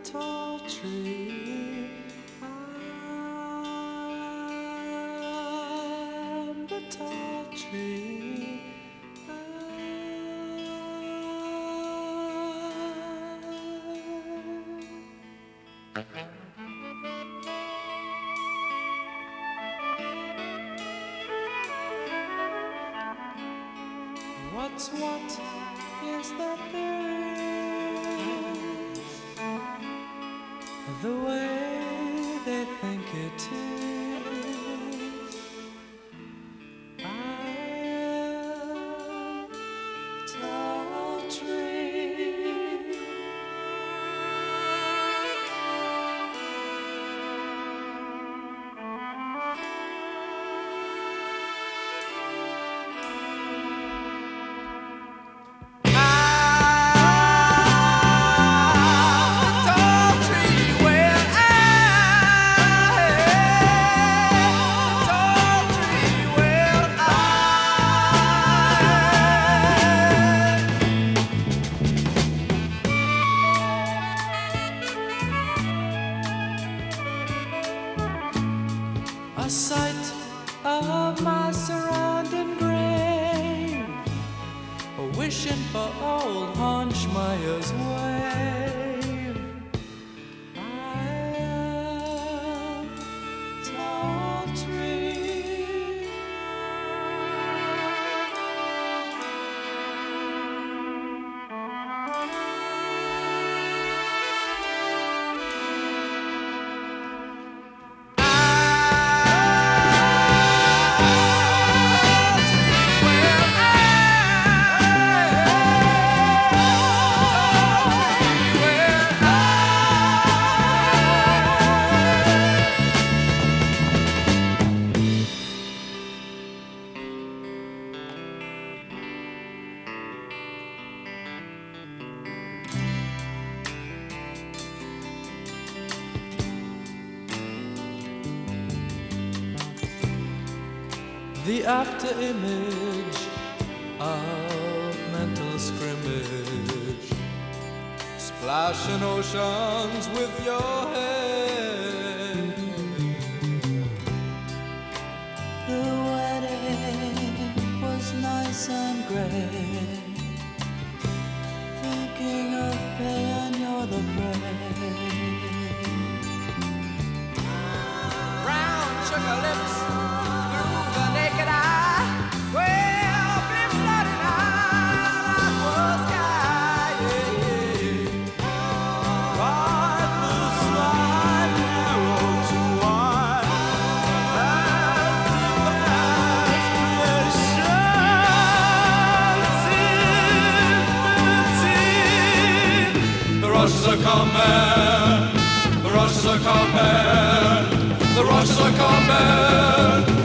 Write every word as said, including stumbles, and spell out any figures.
tall tree. I'm the tall tree. What's what is that there is? The way they think it is. I am tall tree. A sight of my surrounding grave, wishing for old Honchmeyer's wave. I am tall tree. The after image of mental scrimmage, splashing oceans with your head. The wedding was nice and great, thinking of paying you're the bread. Brown sugar lips through the naked eye, well, be flooding out the sky. Ride the slide narrow to wide, as the The rushes are coming, the rushes are coming, the rushes are coming.